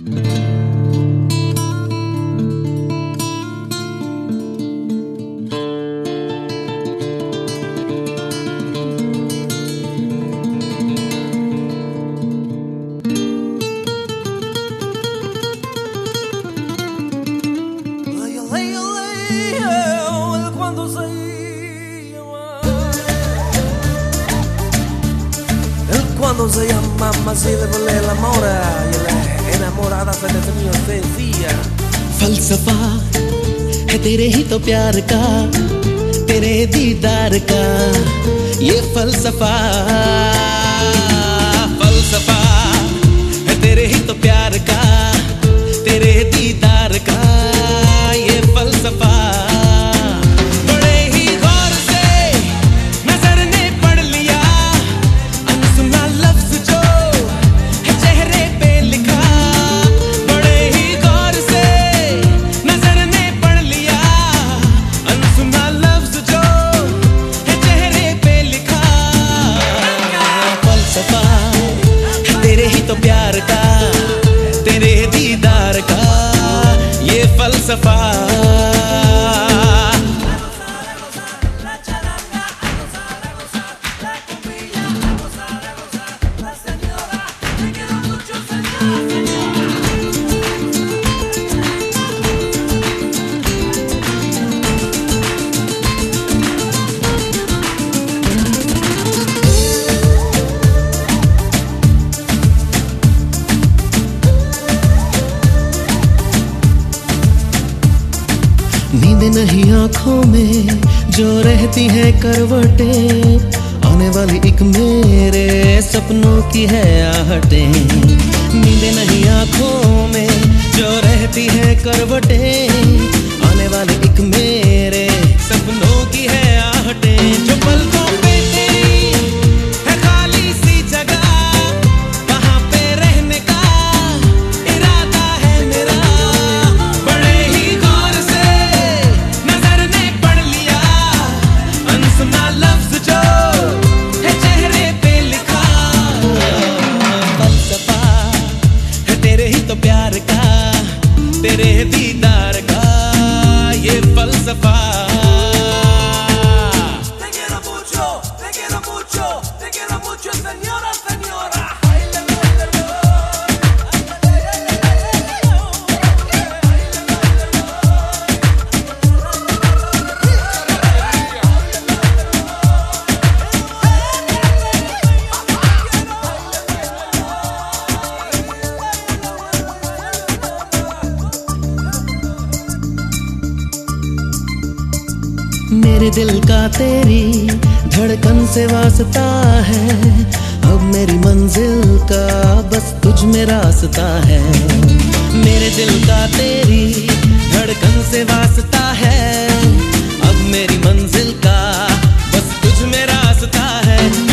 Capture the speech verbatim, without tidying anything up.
Cuando se llama así de volver el amor y la enamorada se definió decía फलसफा है तेरे ही तो प्यार का, तेरे दीदार का ये फलसफा। फलसफा है तेरे ही तो प्यार का, तेरे दीदार का ये फलसफा। बड़े ही गौर से नजर ने पढ़ लिया अनसुना लफ्ज जो है चेहरे पे लिखा। बड़े ही गौर से नजर ने पढ़ लिया अनसुना लफ्ज जो है चेहरे पे लिखा। फलसफा है तेरे ही तो प्यार का, तेरे दीदार का ये फलसफा। नींद नहीं आंखों में जो रहती है करवटें, आने वाली एक मेरे सपनों की है आहटें। नींद नहीं आंखों में जो रहती है करवटें, आने वाली एक मेरे सपनों की है आहटें। जो पलकों पे तेरी है खाली सी जगह, वहां पे रहने का इरादा है मेरा। बड़े ही गौर से नजर ने पढ़ लिया अनसुना लफ्ज जो है चेहरे पे लिखा। फलसफा है तेरे ही तो प्यार का, तेरे दीदार का ये फलसफा। मेरे दिल का तेरी धड़कन से वास्ता है, अब मेरी मंजिल का बस तुझ में रास्ता है। मेरे दिल का तेरी धड़कन से वास्ता है, अब मेरी मंजिल का बस तुझ में रास्ता है।